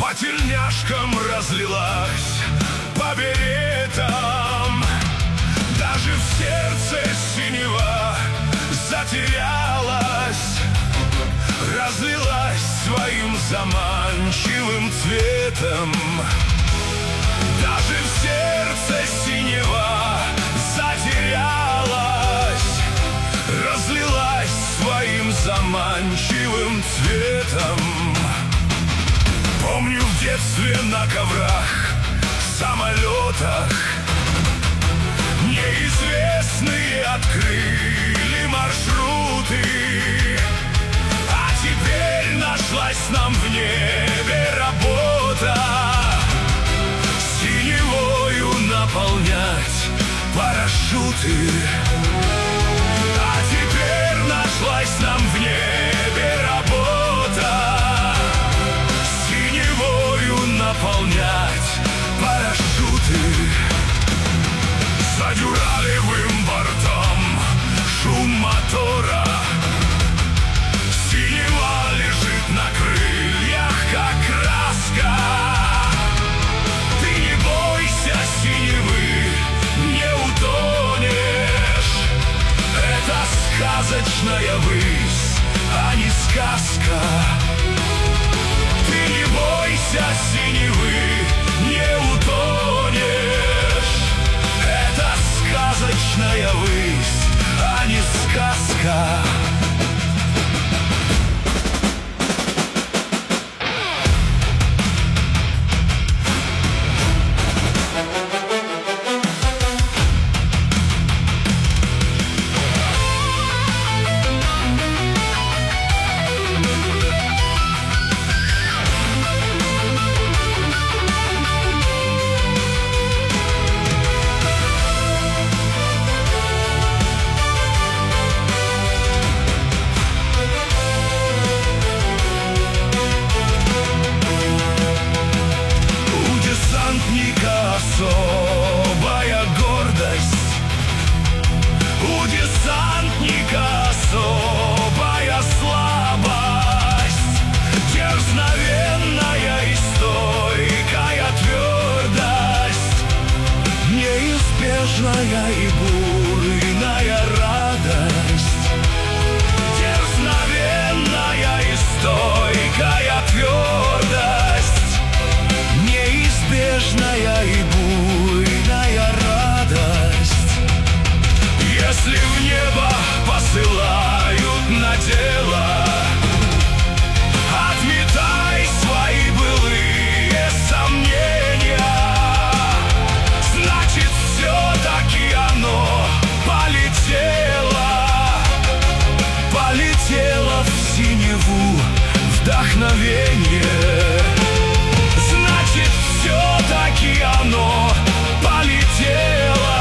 по тельняшкам разлилась, по беретам. Даже в сердце синева затерялась, разлилась своим заманчивым цветом. Даже в сердце синева затерялась, разлилась своим заманчивым цветом. Помню, в детстве на коврах, самолетах неизвестные открыли маршруты. А теперь нашлась нам в небе работа, синевою наполнять парашюты. А теперь нашлась нам в небе работа, синевою наполнять парашюты. За дюралевым бортом шум мотора, синева лежит на крыльях, как краска. Ты не бойся синевы, не утонешь. Это сказочная высь, а не сказка. Ты не бойся синевы, не утонешь. Это сказочная высь, а не сказка. Особая гордость, у десантника особая слабость, дерзновенная и стойкая твердость, неизбежная и бурная радость, дерзновенная и стойкая твердость, неизбежная и буйная радость. Если в небо посылают на дело, отметай свои былые сомнения. Значит, все-таки оно полетело, полетело в синеву вдохновение. Значит, все-таки оно полетело,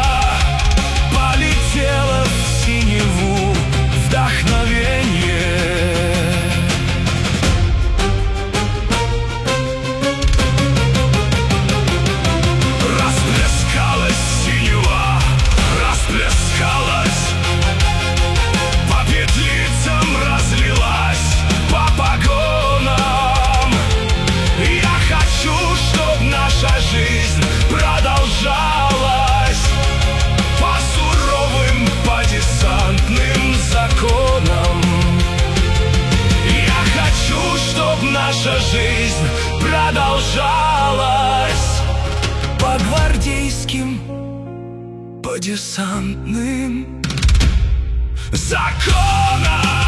полетело в синеву вдохновение. Расплескалась синева, расплескалась, по петлицам разлилась, по погонам. Я хочу, чтоб наша жизнь продолжалась, по суровым, по десантным законам. Я хочу, чтоб наша жизнь продолжалась, по гвардейским, по десантным законам.